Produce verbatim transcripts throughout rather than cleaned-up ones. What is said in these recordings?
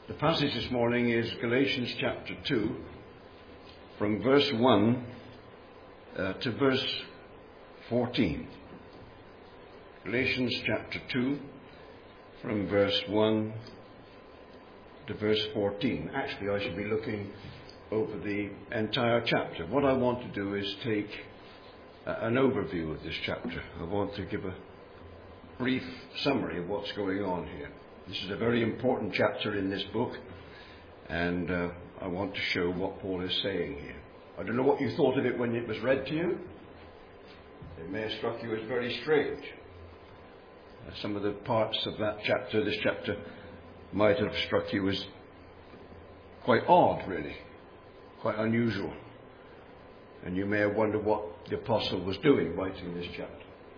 The passage this morning is Galatians chapter two, from verse one uh, to verse fourteen. Galatians chapter two, from verse one to verse fourteen. Actually, I should be looking over the entire chapter. What I want to do is take uh, an overview of this chapter. I want to give a brief summary of what's going on here. This is a very important chapter in this book, and uh, I want to show what Paul is saying here. I don't know what you thought of it when it was read to you. It may have struck you as very strange. Uh, some of the parts of that chapter, this chapter, might have struck you as quite odd, really, quite unusual. And you may have wondered what the apostle was doing writing this chapter.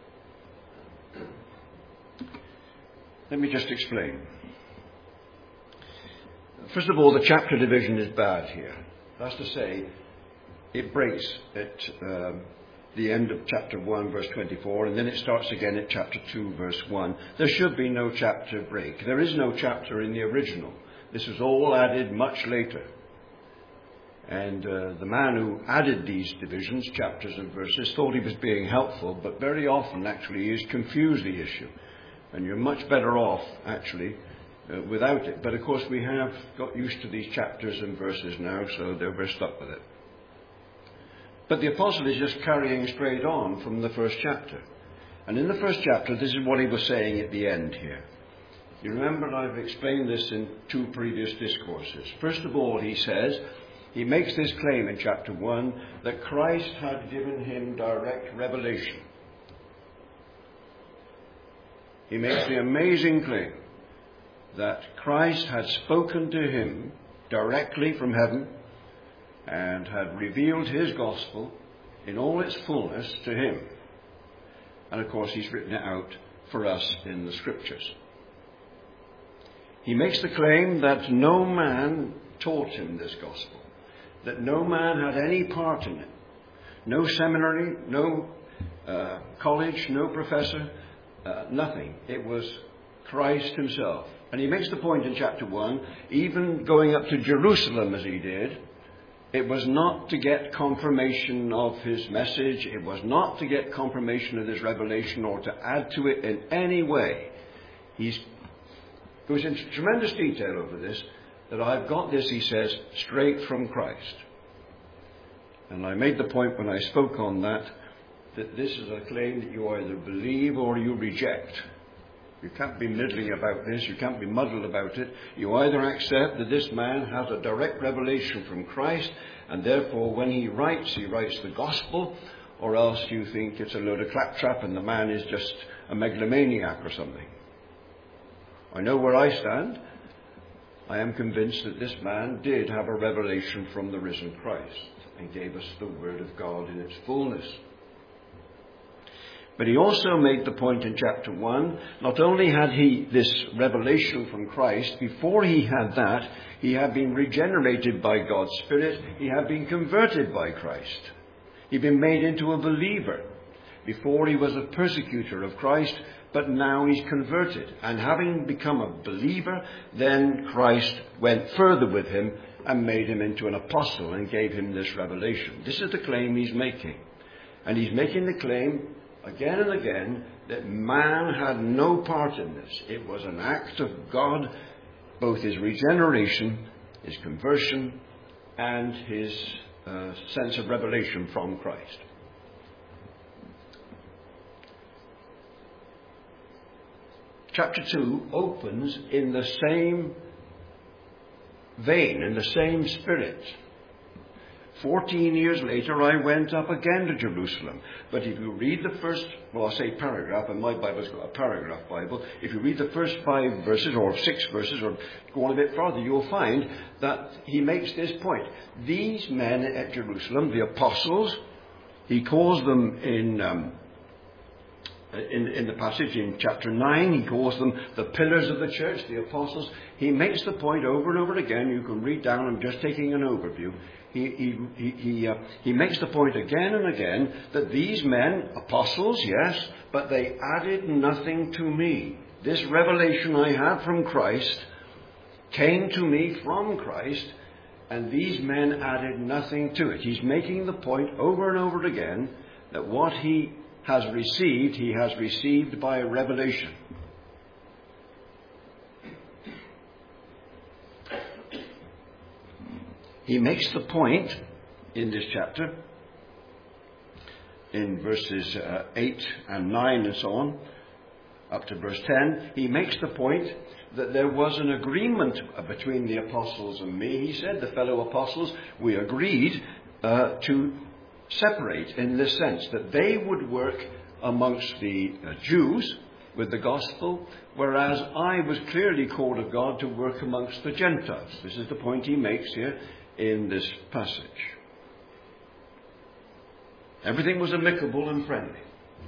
Let me just explain. First of all, the chapter division is bad here. That's to say, it breaks at um, the end of chapter one, verse twenty-four, and then it starts again at chapter two, verse one. There should be no chapter break. There is no chapter in the original. This was all added much later. And uh, the man who added these divisions, chapters and verses, thought he was being helpful, but very often actually he's confused the issue. And you're much better off, actually, uh, without it. But, of course, we have got used to these chapters and verses now, so we're stuck with it. But the apostle is just carrying straight on from the first chapter. And in the first chapter, this is what he was saying at the end here. You remember I've explained this in two previous discourses. First of all, he says, he makes this claim in chapter one, that Christ had given him direct revelation. He makes the amazing claim that Christ had spoken to him directly from heaven and had revealed his gospel in all its fullness to him. And of course, he's written it out for us in the scriptures. He makes the claim that no man taught him this gospel, that no man had any part in it. No seminary, no uh, college, no professor. Uh, nothing. It was Christ himself. And he makes the point in chapter one, even going up to Jerusalem as he did, it was not to get confirmation of his message. It was not to get confirmation of his revelation or to add to it in any way. He goes into tremendous detail over this, that I've got this, he says, straight from Christ. And I made the point when I spoke on that, that this is a claim that you either believe or you reject. You can't be middling about this. You can't be muddled about it. You either accept that this man has a direct revelation from Christ, and therefore when he writes, he writes the gospel, or else you think it's a load of claptrap and the man is just a megalomaniac or something. I know where I stand. I am convinced that this man did have a revelation from the risen Christ and gave us the word of God in its fullness. But he also made the point in chapter one, not only had he this revelation from Christ, before he had that, he had been regenerated by God's Spirit, he had been converted by Christ. He'd been made into a believer. Before he was a persecutor of Christ, but now he's converted. And having become a believer, then Christ went further with him and made him into an apostle and gave him this revelation. This is the claim he's making. And he's making the claim again and again that man had no part in this. It was an act of God, both his regeneration, his conversion, and his uh, sense of revelation from Christ. Chapter two opens in the same vein, in the same spirit. Fourteen years later, I went up again to Jerusalem. But if you read the first, well, I'll say paragraph, and my Bible's got a paragraph Bible. If you read the first five verses, or six verses, or go on a bit further, you'll find that he makes this point. These men at Jerusalem, the apostles, he calls them in, um, in, in the passage in chapter nine, he calls them the pillars of the church, the apostles. He makes the point over and over again. You can read down, I'm just taking an overview. He, he, he, he, uh, he makes the point again and again that these men, apostles, yes, but they added nothing to me. This revelation I had from Christ, came to me from Christ, and these men added nothing to it. He's making the point over and over again that what he has received, he has received by revelation. He makes the point in this chapter, in verses uh, eight and nine and so on, up to verse ten, he makes the point that there was an agreement between the apostles and me. He said, the fellow apostles, we agreed uh, to separate in this sense, that they would work amongst the uh, Jews with the gospel, whereas I was clearly called of God to work amongst the Gentiles. This is the point he makes here in this passage. Everything was amicable and friendly.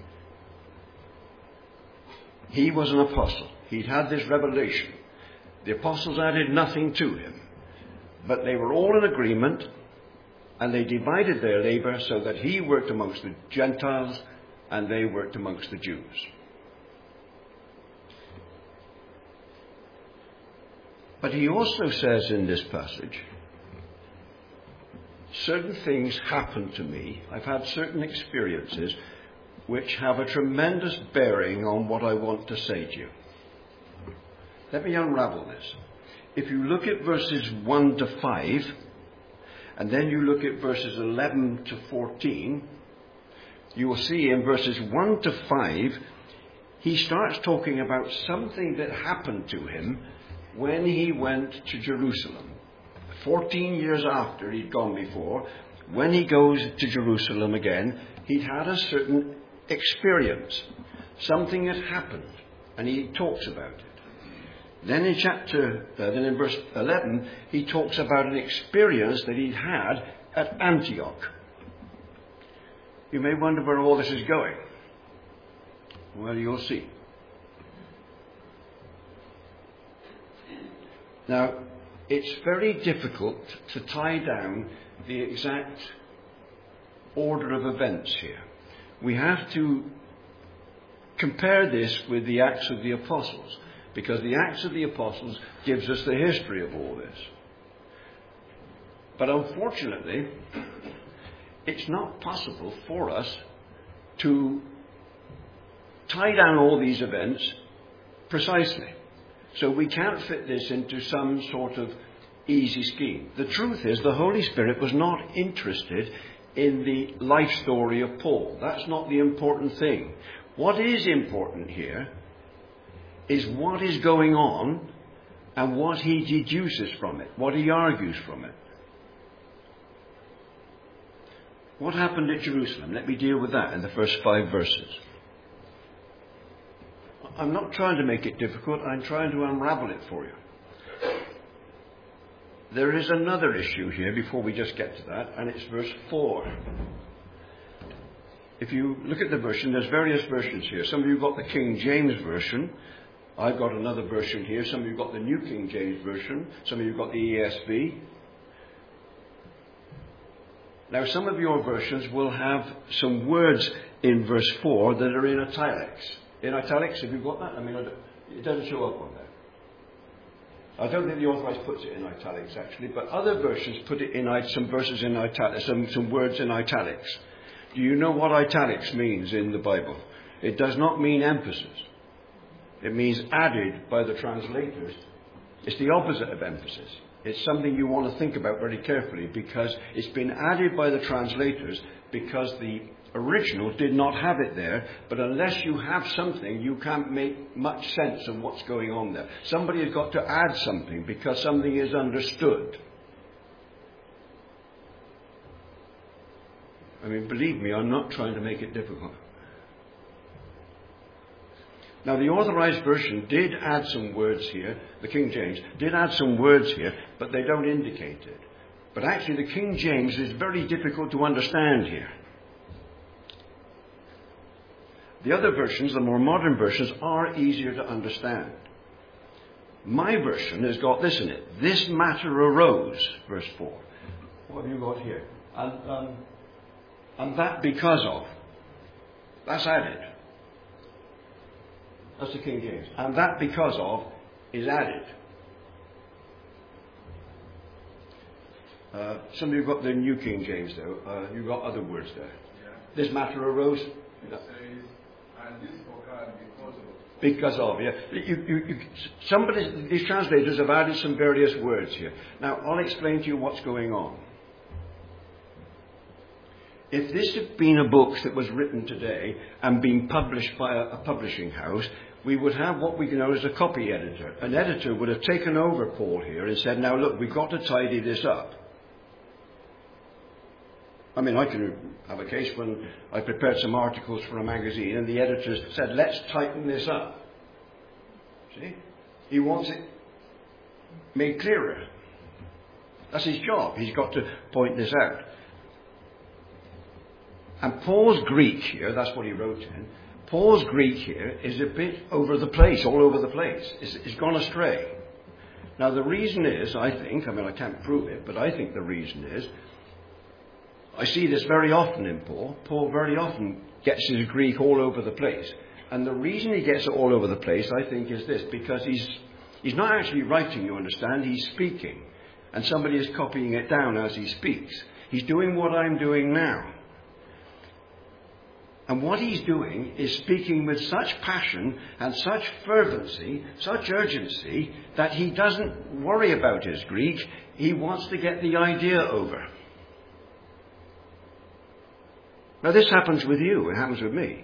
He was an apostle. He'd had this revelation. The apostles added nothing to him. But they were all in agreement, and they divided their labor so that he worked amongst the Gentiles and they worked amongst the Jews. But he also says in this passage, certain things happened to me. I've had certain experiences which have a tremendous bearing on what I want to say to you. Let me unravel this. If you look at verses one to five, and then you look at verses eleven to fourteen, you will see in verses one to five, he starts talking about something that happened to him when he went to Jerusalem. Fourteen years after he'd gone before, when he goes to Jerusalem again, he'd had a certain experience. Something had happened, and he talks about it. Then in chapter, uh, then in verse eleven, he talks about an experience that he'd had at Antioch. You may wonder where all this is going. Well, you'll see. Now, it's very difficult to tie down the exact order of events here. We have to compare this with the Acts of the Apostles, because the Acts of the Apostles gives us the history of all this. But unfortunately, it's not possible for us to tie down all these events precisely. So we can't fit this into some sort of easy scheme. The truth is, the Holy Spirit was not interested in the life story of Paul. That's not the important thing. What is important here is what is going on and what he deduces from it, what he argues from it. What happened at Jerusalem? Let me deal with that in the first five verses. I'm not trying to make it difficult, I'm trying to unravel it for you. There is another issue here before we just get to that, and it's verse four. If you look at the version, there's various versions here. Some of you got the King James Version. I've got another version here. Some of you got the New King James Version. Some of you got the E S V. Now, some of your versions will have some words in verse four that are in italics. In italics, have you got that? I mean, it doesn't show up on there. I don't think the Authorized puts it in italics, actually, but other versions put it in some verses in italics, some, some words in italics. Do you know what italics means in the Bible? It does not mean emphasis. It means added by the translators. It's the opposite of emphasis. It's something you want to think about very carefully, because it's been added by the translators because the original did not have it there, but unless you have something, you can't make much sense of what's going on there. Somebody has got to add something because something is understood. I mean, believe me, I'm not trying to make it difficult. Now, the Authorized Version did add some words here, the King James did add some words here, but they don't indicate it. But actually, the King James is very difficult to understand here. The other versions, the more modern versions, are easier to understand. My version has got this in it. This matter arose, verse four. What have you got here? And, um, and that because of. That's added. That's the King James. And that because of is added. Uh, some of you got the New King James, though. Uh, you've got other words there. Yeah. This matter arose. It says, and this occurred because of. Because of, yeah. You, you, you, somebody, these translators have added some various words here. Now, I'll explain to you what's going on. If this had been a book that was written today and been published by a, a publishing house, we would have what we know as a copy editor. An editor would have taken over Paul here and said, now look, we've got to tidy this up. I mean, I can have a case when I prepared some articles for a magazine and the editors said, let's tighten this up. See? He wants it made clearer. That's his job. He's got to point this out. And Paul's Greek here, that's what he wrote in, Paul's Greek here is a bit over the place, all over the place. It's, it's gone astray. Now the reason is, I think, I mean I can't prove it, but I think the reason is, I see this very often in Paul. Paul very often gets his Greek all over the place. And the reason he gets it all over the place, I think, is this, because he's, he's not actually writing, you understand, he's speaking. And somebody is copying it down as he speaks. He's doing what I'm doing now. And what he's doing is speaking with such passion and such fervency, such urgency, that he doesn't worry about his Greek. He wants to get the idea over. Now this happens with you, it happens with me.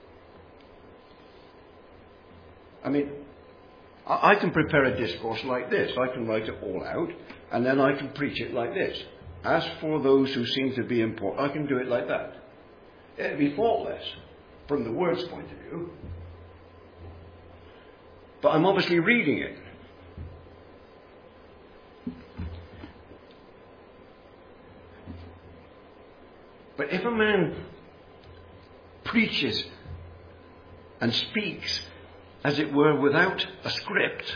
I mean, I can prepare a discourse like this. I can write it all out, and then I can preach it like this. As for those who seem to be important, I can do it like that. It'd be faultless from the word's point of view. But I'm obviously reading it. But if a man preaches and speaks, as it were, without a script,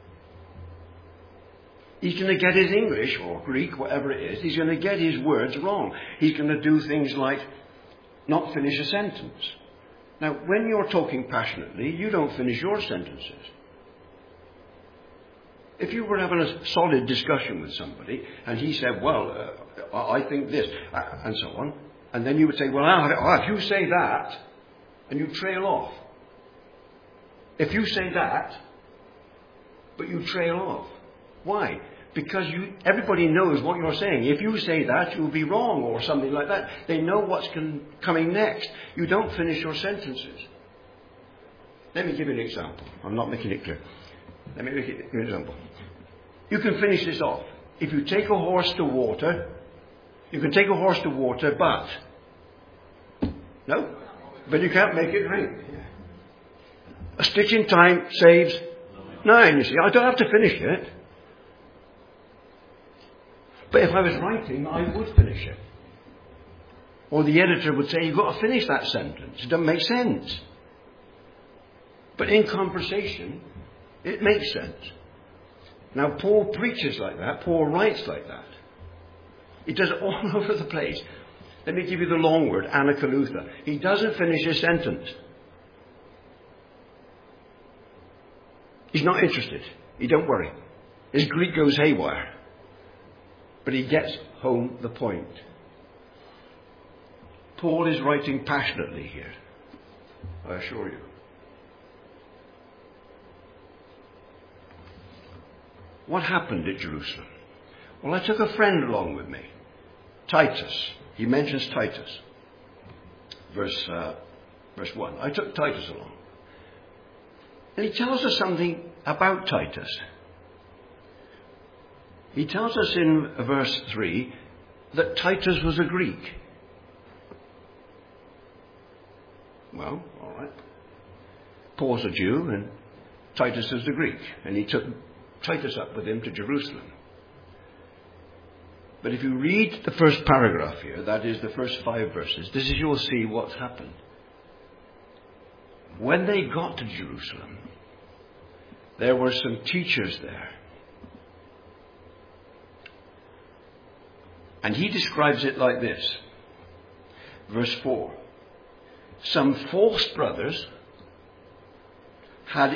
he's going to get his English or Greek, whatever it is, he's going to get his words wrong. He's going to do things like not finish a sentence. Now, when you're talking passionately, you don't finish your sentences. If you were having a solid discussion with somebody and he said, well, uh, I think this, uh, and so on, and then you would say, well, ah, if you say that, and you trail off. If you say that, but you trail off. Why? Because you, everybody knows what you're saying. If you say that, you'll be wrong or something like that. They know what's con- coming next. You don't finish your sentences. Let me give you an example. I'm not making it clear. Let me give you an example. You can finish this off. If you take a horse to water, you can take a horse to water, but... No? But you can't make it drink. A stitch in time saves nine, you see. I don't have to finish it. But if I was writing, I would finish it. Or the editor would say, you've got to finish that sentence. It doesn't make sense. But in conversation, it makes sense. Now, Paul preaches like that. Paul writes like that. He does it all over the place. Let me give you the long word, anakaluthia. He doesn't finish a sentence. He's not interested. He don't worry. His Greek goes haywire. But he gets home the point. Paul is writing passionately here, I assure you. What happened at Jerusalem? Well, I took a friend along with me, Titus. He mentions Titus. Verse, uh, verse one. I took Titus along. And he tells us something about Titus. He tells us in verse three that Titus was a Greek. Well, all right. Paul's a Jew and Titus is a Greek. And he took Titus up with him to Jerusalem. But if you read the first paragraph here, that is the first five verses, this is you'll see what's happened. When they got to Jerusalem, there were some teachers there. And he describes it like this. Verse four. Some false brothers had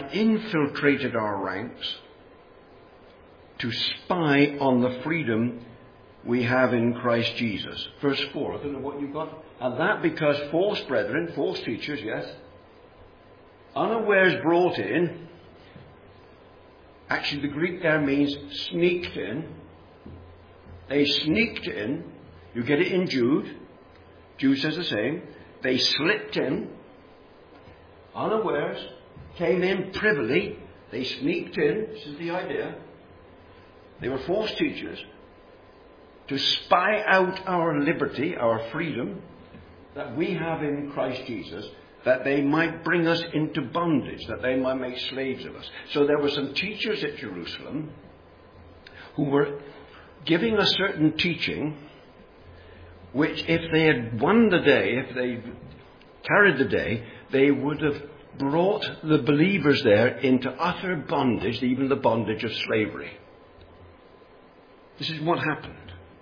infiltrated our ranks to spy on the freedom we have in Christ Jesus. Verse four, I don't know what you've got. And that because false brethren, false teachers, yes, unawares brought in, actually the Greek there means sneaked in. They sneaked in. You get it in Jude. Jude says the same. They slipped in, unawares, came in privily. They sneaked in. This is the idea. They were false teachers to spy out our liberty, our freedom that we have in Christ Jesus, that they might bring us into bondage, that they might make slaves of us. So there were some teachers at Jerusalem who were giving a certain teaching which, if they had won the day, if they carried the day, they would have brought the believers there into utter bondage, even the bondage of slavery. This is what happened.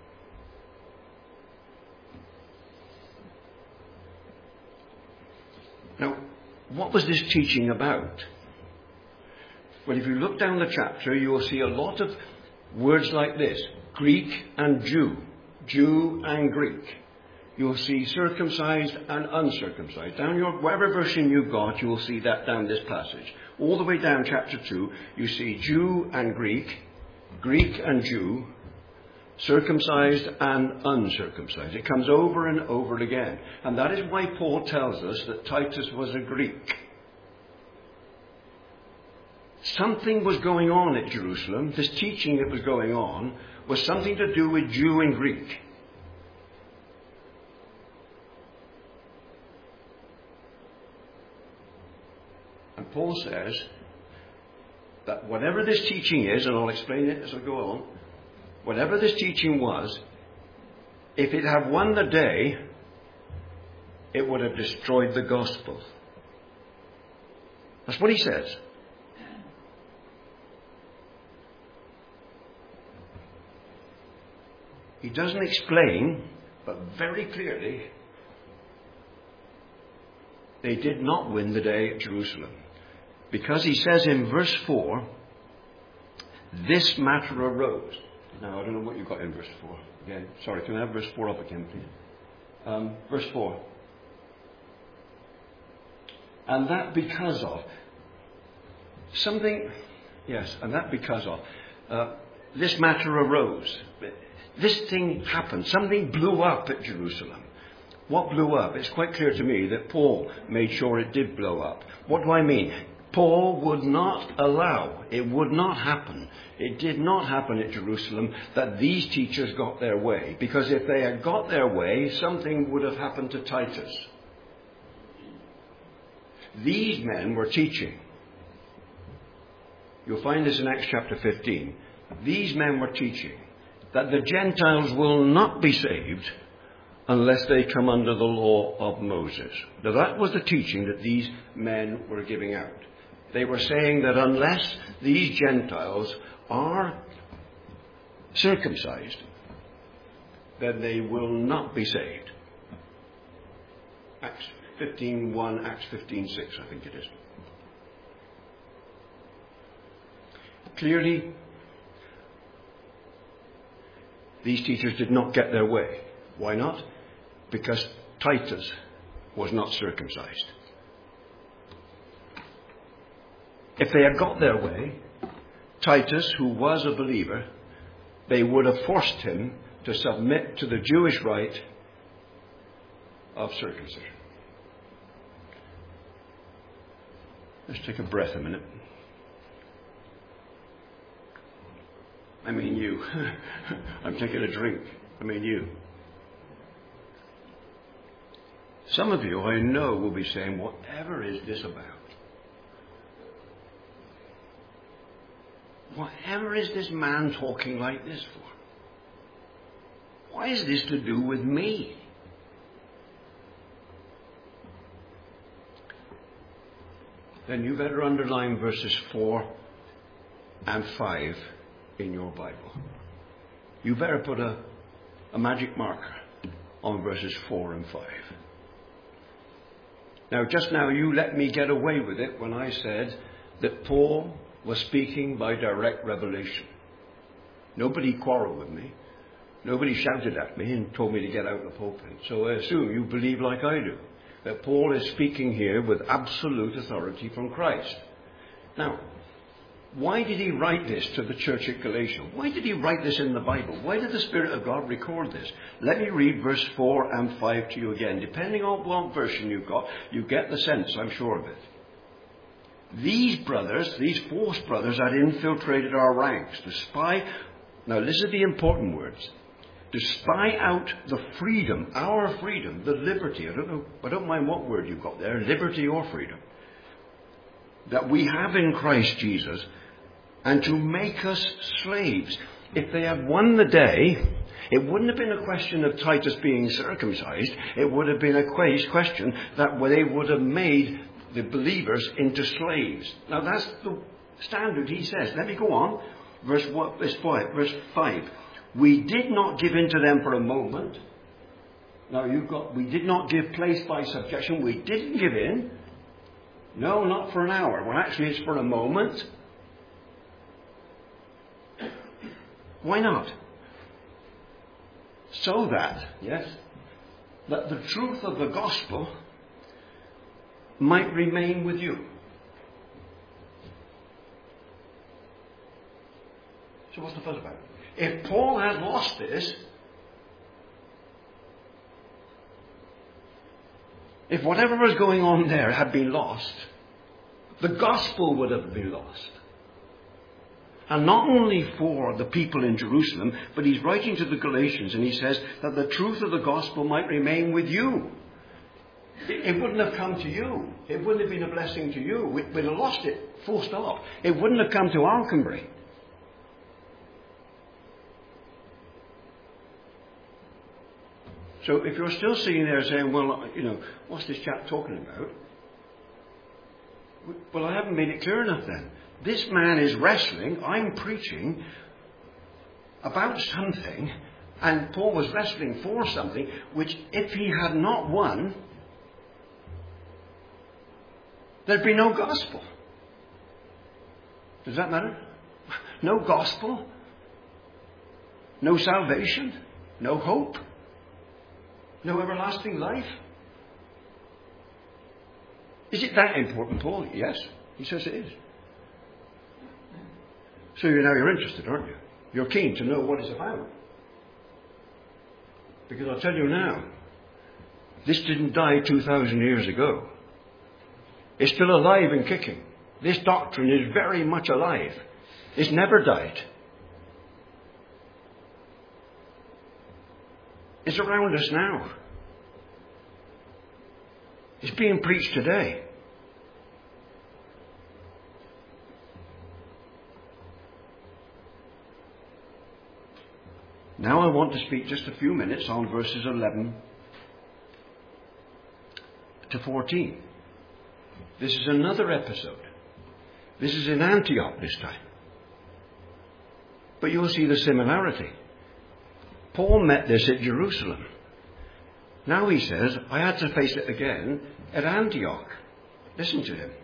Now, what was this teaching about? Well, if you look down the chapter, you will see a lot of words like this: Greek and Jew, Jew and Greek. You'll see circumcised and uncircumcised. Down your, whatever version you've got, you will see that down this passage. All the way down chapter two, you see Jew and Greek, Greek and Jew, circumcised and uncircumcised. It comes over and over again. And that is why Paul tells us that Titus was a Greek. Something was going on at Jerusalem. This teaching that was going on was something to do with Jew and Greek. And Paul says that whatever this teaching is, and I'll explain it as I go on, whatever this teaching was, if it had won the day, it would have destroyed the gospel. That's what he says. He doesn't explain, but very clearly, they did not win the day at Jerusalem. Because he says in verse four, this matter arose. Now, I don't know what you've got in verse four. Again, sorry, can I have verse four up again, please? Um, verse four. And that because of something, yes, and that because of uh, this matter arose. This thing happened. Something blew up at Jerusalem. What blew up? It's quite clear to me that Paul made sure it did blow up. What do I mean? Paul would not allow, it would not happen, it did not happen at Jerusalem that these teachers got their way. Because if they had got their way, something would have happened to Titus. These men were teaching. You'll find this in Acts chapter fifteen. These men were teaching that the Gentiles will not be saved unless they come under the law of Moses. Now that was the teaching that these men were giving out. They were saying that unless these Gentiles are circumcised, then they will not be saved. Acts fifteen one, Acts fifteen six, I think it is. Clearly, these teachers did not get their way. Why not? Because Titus was not circumcised. If they had got their way, Titus, who was a believer, they would have forced him to submit to the Jewish rite of circumcision. Let's take a breath a minute. I mean you. I'm taking a drink. I mean you. Some of you, I know, will be saying, whatever is this about? Whatever is this man talking like this for? Why is this to do with me? Then you better underline verses four and five in your Bible. You better put a, a magic marker on verses four and five. Now, just now you let me get away with it when I said that Paul was speaking by direct revelation. Nobody quarreled with me. Nobody shouted at me and told me to get out of the pulpit. So I assume you believe like I do, that Paul is speaking here with absolute authority from Christ. Now, why did he write this to the church at Galatia? Why did he write this in the Bible? Why did the Spirit of God record this? Let me read verse four and five to you again. Depending on what version you've got, you get the sense, I'm sure of it. These brothers, these false brothers, had infiltrated our ranks to spy. Now listen to the important words. To spy out the freedom, our freedom, the liberty. I don't know, I don't mind what word you've got there, liberty or freedom, that we have in Christ Jesus, and to make us slaves. If they had won the day, it wouldn't have been a question of Titus being circumcised. It would have been a question that they would have made the believers into slaves. Now that's the standard, he says. Let me go on. Verse, what, verse, five, verse five. We did not give in to them for a moment. Now you've got, we did not give place by subjection. We didn't give in. No, not for an hour. Well, actually, it's for a moment. Why not? So that, yes, that the truth of the gospel might remain with you. So what's the fuss about it? If Paul had lost this, if whatever was going on there had been lost, the gospel would have been lost. And not only for the people in Jerusalem, but he's writing to the Galatians and he says that the truth of the gospel might remain with you. It wouldn't have come to you. It wouldn't have been a blessing to you. We'd have lost it, full stop. It wouldn't have come to Alconbury. So if you're still sitting there saying, well, you know, what's this chap talking about? Well, I haven't made it clear enough then. This man is wrestling, I'm preaching about something, and Paul was wrestling for something, which if he had not won, there'd be no gospel. Does that matter? No gospel, no salvation, no hope, no everlasting life. Is it that important, Paul? Yes, he says it is. So you now you're interested, aren't you? You're keen to know what it's about. Because I'll tell you now, this didn't die two thousand years ago. It's still alive and kicking. This doctrine is very much alive. It's never died. It's around us now. It's being preached today. Now I want to speak just a few minutes on verses eleven to fourteen. This is another episode. This is in Antioch this time. But you'll see the similarity. Paul met this at Jerusalem. Now he says, I had to face it again at Antioch. Listen to him.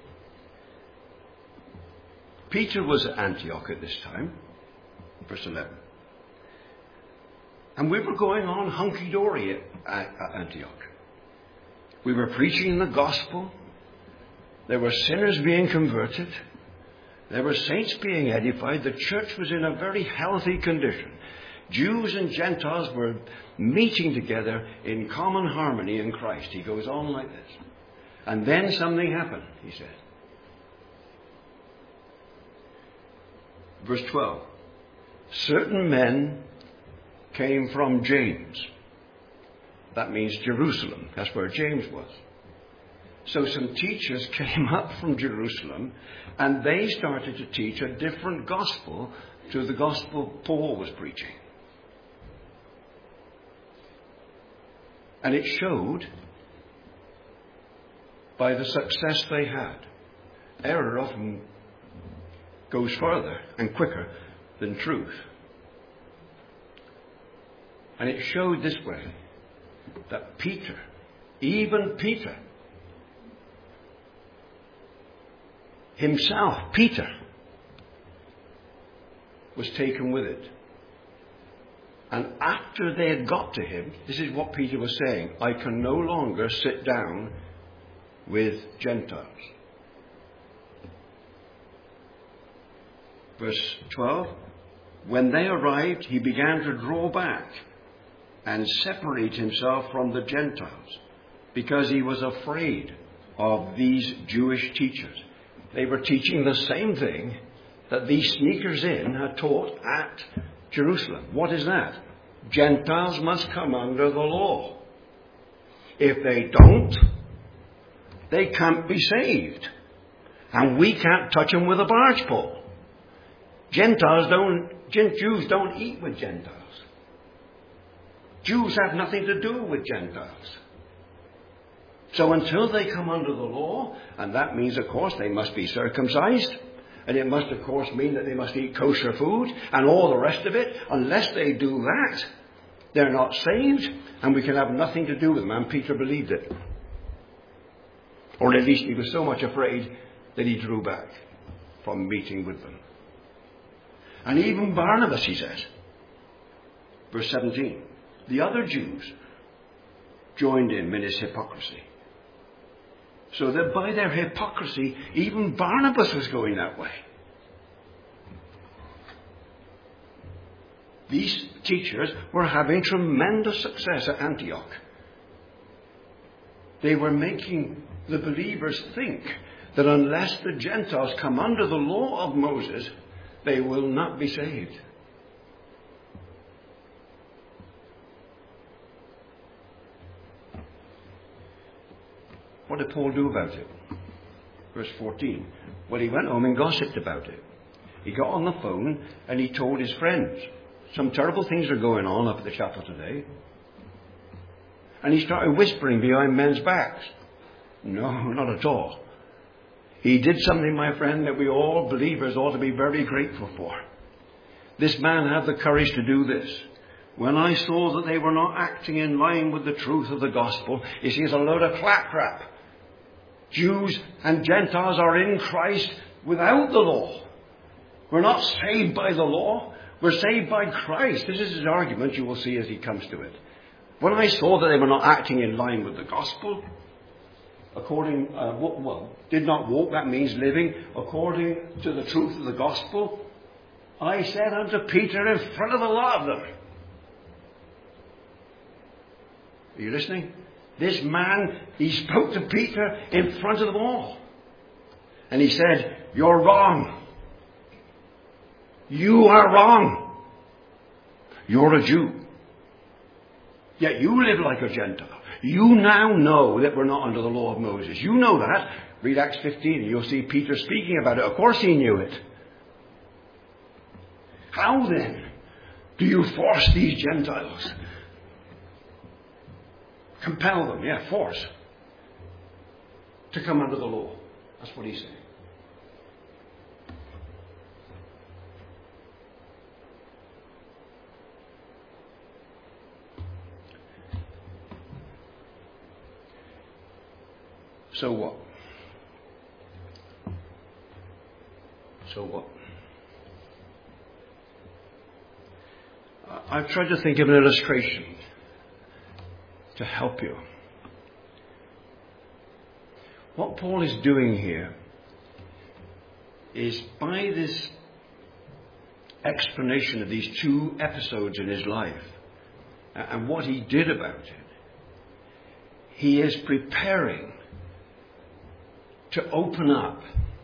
Peter was at Antioch at this time. Verse eleven. And we were going on hunky-dory at Antioch. We were preaching the gospel. There were sinners being converted. There were saints being edified. The church was in a very healthy condition. Jews and Gentiles were meeting together in common harmony in Christ. He goes on like this. And then something happened, he said. Verse twelve. Certain men came from James. That means Jerusalem. That's where James was. So some teachers came up from Jerusalem and they started to teach a different gospel to the gospel Paul was preaching. And it showed by the success they had. Error often goes further and quicker than truth. And it showed this way, that Peter, even Peter, himself, Peter, was taken with it. And after they had got to him, this is what Peter was saying, I can no longer sit down with Gentiles. Verse twelve, when they arrived, he began to draw back and separate himself from the Gentiles, because he was afraid of these Jewish teachers. They were teaching the same thing that these sneakers in had taught at Jerusalem. What is that? Gentiles must come under the law. If they don't, they can't be saved. And we can't touch them with a barge pole. Gentiles don't, Jews don't eat with Gentiles. Jews have nothing to do with Gentiles. So until they come under the law, and that means, of course, they must be circumcised, and it must, of course, mean that they must eat kosher food, and all the rest of it, unless they do that, they're not saved, and we can have nothing to do with them. And Peter believed it. Or at least he was so much afraid that he drew back from meeting with them. And even Barnabas, he says, verse seventeen, the other Jews joined him in his hypocrisy. So that by their hypocrisy, even Barnabas was going that way. These teachers were having tremendous success at Antioch. They were making the believers think that unless the Gentiles come under the law of Moses, they will not be saved. What did Paul do about it? Verse fourteen. Well, he went home and gossiped about it. He got on the phone and he told his friends. Some terrible things are going on up at the chapel today. And he started whispering behind men's backs. No, not at all. He did something, my friend, that we all believers ought to be very grateful for. This man had the courage to do this. When I saw that they were not acting in line with the truth of the gospel, you see, it's a load of claptrap. Jews and Gentiles are in Christ without the law. We're not saved by the law. We're saved by Christ. This is his argument, you will see as he comes to it. When I saw that they were not acting in line with the gospel, according, uh, well, did not walk, that means living, according to the truth of the gospel, I said unto Peter in front of the lot of them. Are you listening? This man, he spoke to Peter in front of them all. And he said, you're wrong. You are wrong. You're a Jew. Yet you live like a Gentile. You now know that we're not under the law of Moses. You know that. Read Acts fifteen and you'll see Peter speaking about it. Of course he knew it. How then do you force these Gentiles? Compel them, yeah, force, to come under the law. That's what he's saying. So what? So what? I've tried to think of an illustration to help you. What Paul is doing here is, by this explanation of these two episodes in his life and what he did about it, he is preparing to open up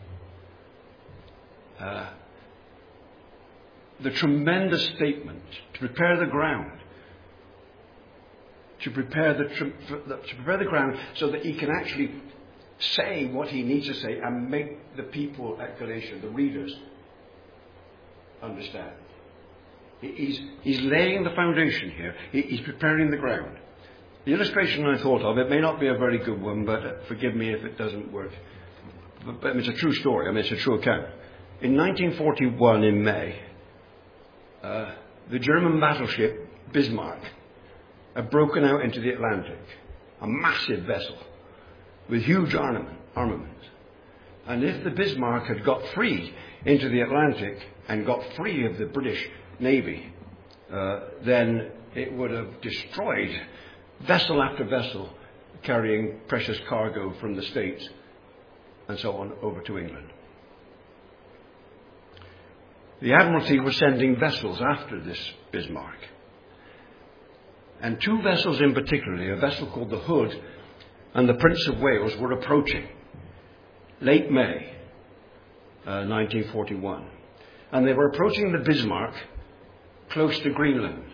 uh, the tremendous statement, to prepare the ground, to prepare the, to prepare the ground so that he can actually say what he needs to say and make the people at Galatia, the readers, understand. He's, he's laying the foundation here. He, he's preparing the ground. The illustration I thought of, it may not be a very good one, but forgive me if it doesn't work. But, but it's a true story. I mean, it's a true account. In nineteen forty-one, in May, uh, the German battleship Bismarck had broken out into the Atlantic, a massive vessel with huge armament, armaments. And if the Bismarck had got free into the Atlantic and got free of the British Navy, uh, then it would have destroyed vessel after vessel carrying precious cargo from the States and so on over to England. The Admiralty were sending vessels after this Bismarck. And two vessels in particular, a vessel called the Hood and the Prince of Wales, were approaching late May uh, nineteen forty-one. And they were approaching the Bismarck close to Greenland.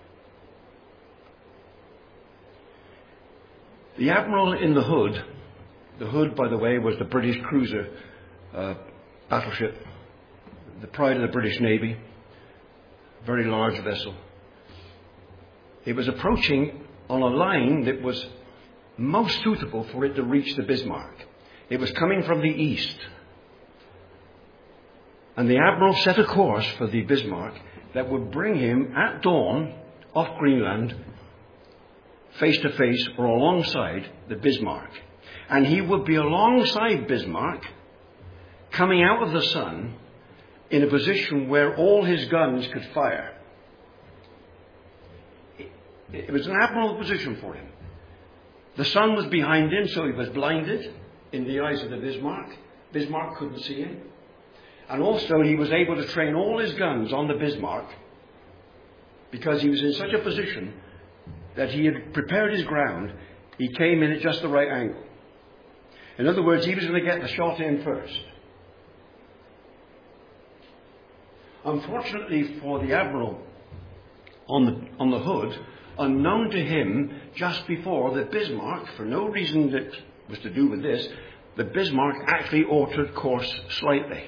The Admiral in the Hood, the Hood, by the way, was the British cruiser uh, battleship, the pride of the British Navy, very large vessel. It was approaching on a line that was most suitable for it to reach the Bismarck. It was coming from the east. And the Admiral set a course for the Bismarck that would bring him at dawn off Greenland, face to face or alongside the Bismarck. And he would be alongside Bismarck, coming out of the sun, in a position where all his guns could fire. It was an admirable position for him. The sun was behind him, so he was blinded in the eyes of the Bismarck. Bismarck couldn't see him. And also he was able to train all his guns on the Bismarck because he was in such a position that he had prepared his ground. He came in at just the right angle. In other words, he was going to get the shot in first. Unfortunately for the Admiral on the, on the Hood, unknown to him, just before the Bismarck, for no reason that was to do with this, the Bismarck actually altered course slightly.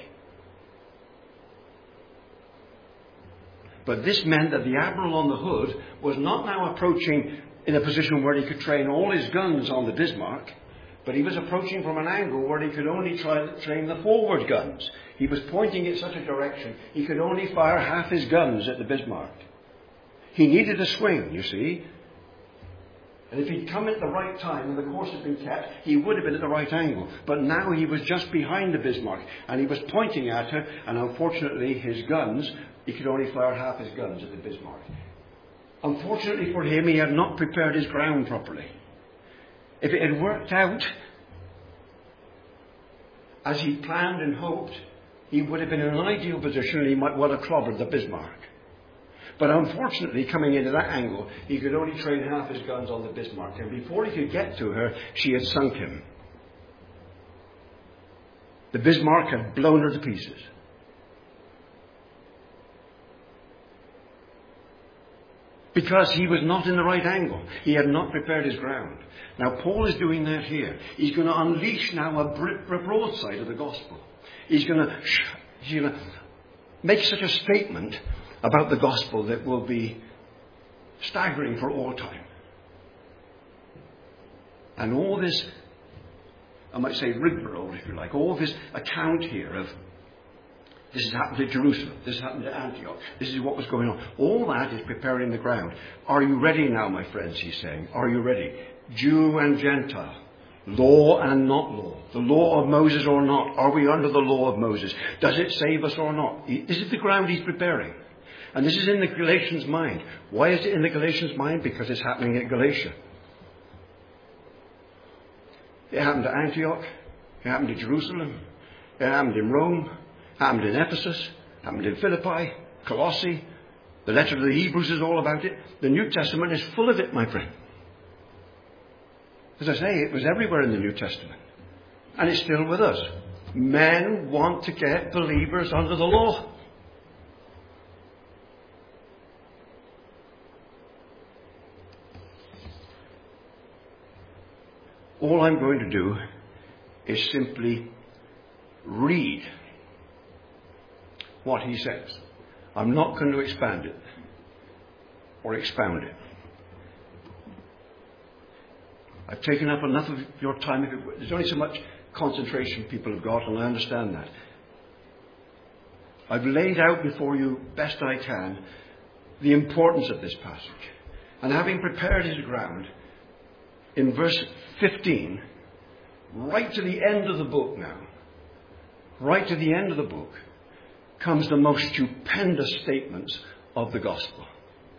But this meant that the Admiral on the Hood was not now approaching in a position where he could train all his guns on the Bismarck, but he was approaching from an angle where he could only try to train the forward guns. He was pointing in such a direction he could only fire half his guns at the Bismarck. He needed a swing, you see. And if he'd come at the right time and the course had been kept, he would have been at the right angle. But now he was just behind the Bismarck and he was pointing at her, and unfortunately his guns, he could only fire half his guns at the Bismarck. Unfortunately for him, he had not prepared his ground properly. If it had worked out as he planned and hoped, he would have been in an ideal position and he might well have clobbered the Bismarck. But unfortunately, coming into that angle, he could only train half his guns on the Bismarck. And before he could get to her, she had sunk him. The Bismarck had blown her to pieces. Because he was not in the right angle. He had not prepared his ground. Now, Paul is doing that here. He's going to unleash now a broadside of the gospel. He's going to, he's going to make such a statement about the gospel that will be staggering for all time. And all this, I might say rigmarole, if you like, all this account here of this has happened to Jerusalem, this has happened to Antioch, this is what was going on. All that is preparing the ground. Are you ready now, my friends, he's saying. Are you ready? Jew and Gentile, law and not law, the law of Moses or not. Are we under the law of Moses? Does it save us or not? This is the ground he's preparing. And this is in the Galatians' mind. Why is it in the Galatians' mind? Because it's happening at Galatia. It happened to Antioch. It happened to Jerusalem. It happened in Rome. It happened in Ephesus. It happened in Philippi, Colossae. The letter to the Hebrews is all about it. The New Testament is full of it, my friend. As I say, it was everywhere in the New Testament. And it's still with us. Men want to get believers under the law. All I'm going to do is simply read what he says. I'm not going to expand it or expound it. I've taken up enough of your time. There's only so much concentration people have got, and I understand that. I've laid out before you, best I can, the importance of this passage. And having prepared his ground, in verse fifteen, right to the end of the book now, right to the end of the book, comes the most stupendous statements of the gospel.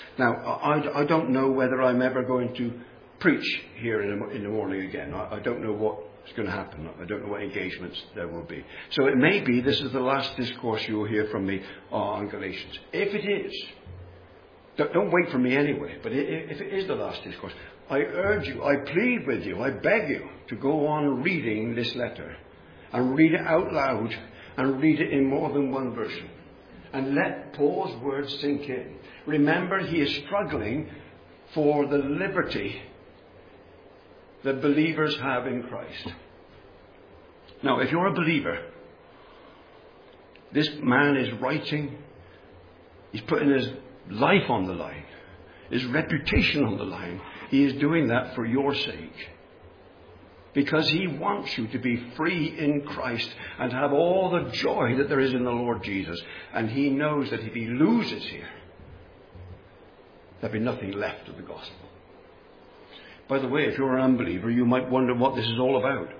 Now, I, I don't know whether I'm ever going to preach here in the, in the morning again. I, I don't know what's going to happen. I don't know what engagements there will be. So it may be this is the last discourse you'll hear from me on Galatians. If it is, don't, don't wait for me anyway, but if it is the last discourse, I urge you, I plead with you, I beg you to go on reading this letter and read it out loud and read it in more than one version. And let Paul's words sink in. Remember, he is struggling for the liberty that believers have in Christ. Now, if you're a believer, this man is writing, he's putting his life on the line, his reputation on the line. He is doing that for your sake. Because he wants you to be free in Christ and have all the joy that there is in the Lord Jesus. And he knows that if he loses here, there'll be nothing left of the gospel. By the way, if you're an unbeliever, you might wonder what this is all about.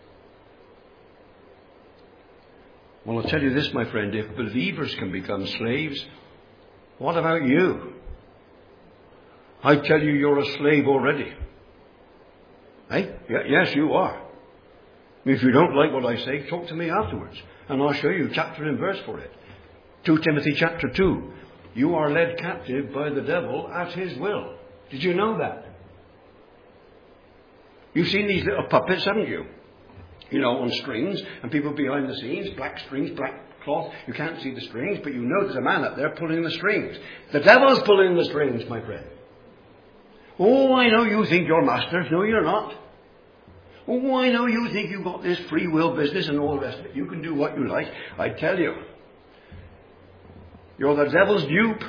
Well, I'll tell you this, my friend. If believers can become slaves, what about you? I tell you, you're a slave already. Hey? Yes, you are. If you don't like what I say, talk to me afterwards. And I'll show you chapter and verse for it. Second Timothy chapter two. You are led captive by the devil at his will. Did you know that? You've seen these little puppets, haven't you? You know, on strings, and people behind the scenes, black strings, black cloth. You can't see the strings, but you know there's a man up there pulling the strings. The devil's pulling the strings, my friend. Oh, I know you think you're master. No, you're not. Oh, I know you think you've got this free will business and all the rest of it. You can do what you like. I tell you, you're the devil's dupe.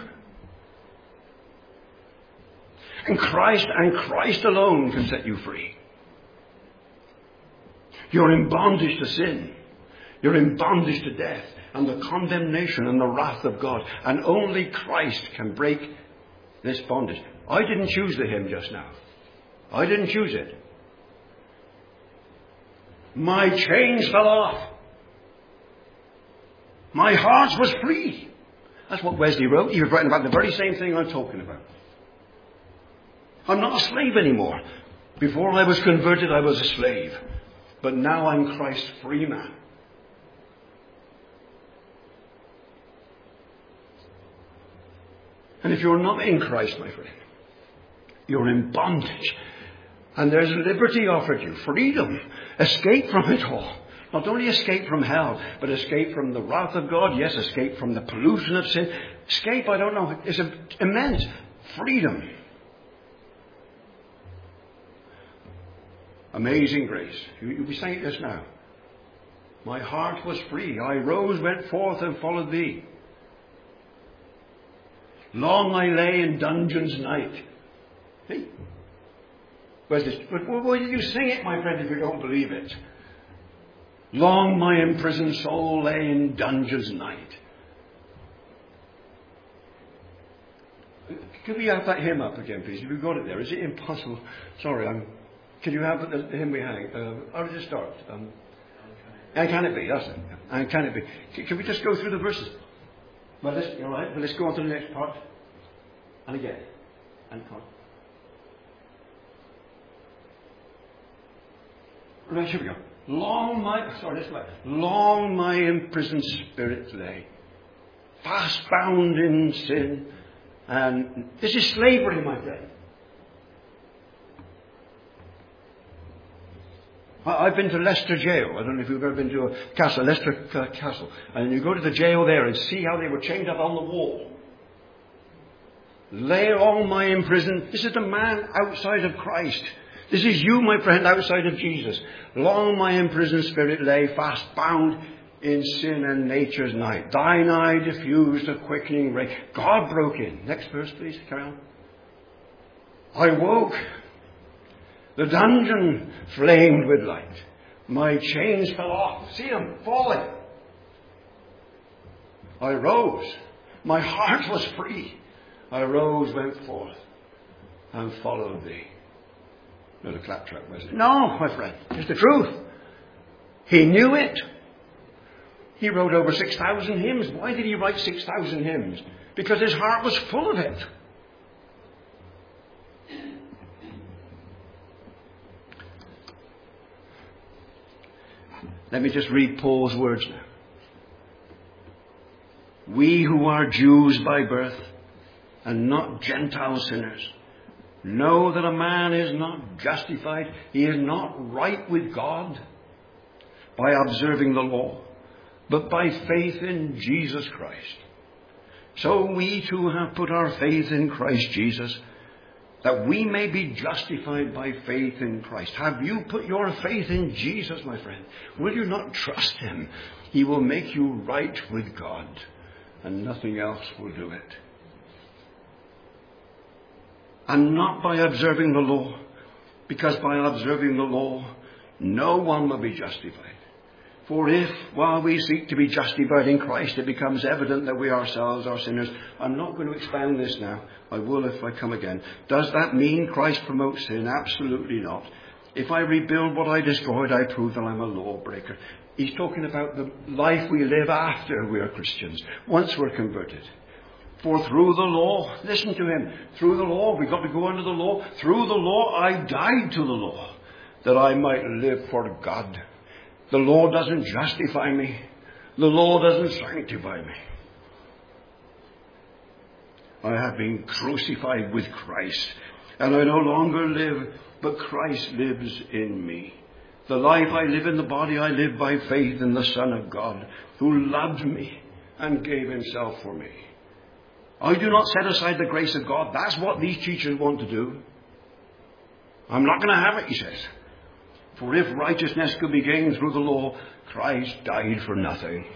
And Christ and Christ alone can set you free. You're in bondage to sin. You're in bondage to death and the condemnation and the wrath of God. And only Christ can break this bondage. I didn't choose the hymn just now. I didn't choose it. My chains fell off. My heart was free. That's what Wesley wrote. He was writing about the very same thing I'm talking about. I'm not a slave anymore. Before I was converted, I was a slave. But now I'm Christ's free man. And if you're not in Christ, my friend, you're in bondage. And there's liberty offered you. Freedom. Escape from it all. Not only escape from hell, but escape from the wrath of God. Yes, escape from the pollution of sin. Escape, I don't know, is immense. Freedom. Amazing grace. You'll be saying this now. My heart was free. I rose, went forth, and followed thee. Long I lay in dungeons night. Hey? Where's this? But why did you sing it, my friend, if you don't believe it? Long my imprisoned soul lay in dungeons night. Could we have that hymn up again, please? Have you got it there? Is it impossible? Sorry, I'm... Can you have the, the hymn we hang? Uh, how does it start? Um, and can it be? That's it. And can it be? Can, can we just go through the verses? Well, let's, all right. Well, let's go on to the next part. And again. And come on. Right, here we go. Long my, sorry, this way. Long my imprisoned spirit lay, fast bound in sin. And this is slavery, my friend. I've been to Leicester Jail. I don't know if you've ever been to a castle, Leicester uh, Castle. And you go to the jail there and see how they were chained up on the wall. Lay all my imprisoned. This is the man outside of Christ. This is you, my friend, outside of Jesus. Long my imprisoned spirit lay, fast bound in sin and nature's night. Thine eye diffused a quickening ray. God broke in. Next verse, please. Carry on. I woke. The dungeon flamed with light. My chains fell off. See them falling. I rose. My heart was free. I rose, went forth, and followed thee. Not a claptrap, was it? No, my friend. It's the truth. He knew it. He wrote over six thousand hymns. Why did he write six thousand hymns? Because his heart was full of it. Let me just read Paul's words now. We who are Jews by birth and not Gentile sinners know that a man is not justified, he is not right with God by observing the law, but by faith in Jesus Christ. So we too have put our faith in Christ Jesus, that we may be justified by faith in Christ. Have you put your faith in Jesus, my friend? Will you not trust him? He will make you right with God, and nothing else will do it. And not by observing the law, because by observing the law, no one will be justified. For if, while we seek to be justified in Christ, it becomes evident that we ourselves are sinners. I'm not going to expound this now. I will if I come again. Does that mean Christ promotes sin? Absolutely not. If I rebuild what I destroyed, I prove that I'm a lawbreaker. He's talking about the life we live after we are Christians, once we're converted. For through the law, listen to him, through the law, we've got to go under the law. Through the law, I died to the law, that I might live for God. The law doesn't justify me. The law doesn't sanctify me. I have been crucified with Christ, and I no longer live, but Christ lives in me. The life I live in the body, I live by faith in the Son of God, who loved me and gave himself for me. I do not set aside the grace of God. That's what these teachers want to do. I'm not going to have it, he says. For if righteousness could be gained through the law, Christ died for nothing.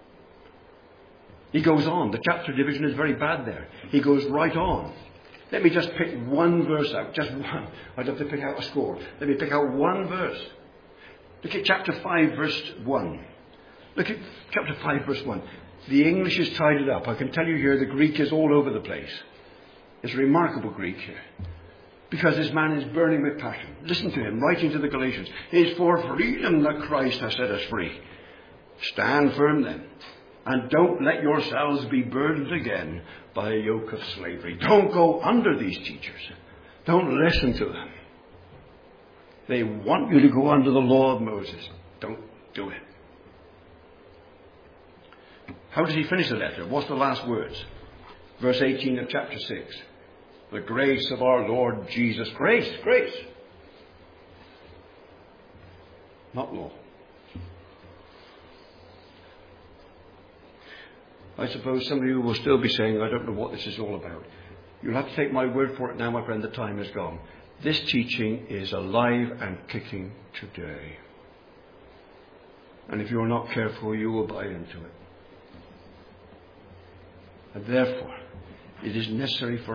He goes on. The chapter division is very bad there. He goes right on. Let me just pick one verse out. Just one. I'd have to pick out a score. Let me pick out one verse. Look at chapter five, verse one. Look at chapter five, verse one. The English is tied it up. I can tell you here the Greek is all over the place. It's remarkable Greek here. Because this man is burning with passion. Listen to him, writing to the Galatians. It is for freedom that Christ has set us free. Stand firm then. And don't let yourselves be burdened again by a yoke of slavery. Don't go under these teachers. Don't listen to them. They want you to go under the law of Moses. Don't do it. How does he finish the letter? What's the last words? Verse eighteen of chapter six. The grace of our Lord Jesus. Grace, grace. Not law. I suppose some of you will still be saying, I don't know what this is all about. You'll have to take my word for it now, my friend, the time is gone. This teaching is alive and kicking today. And if you're not careful, you will buy into it. And therefore, it is necessary for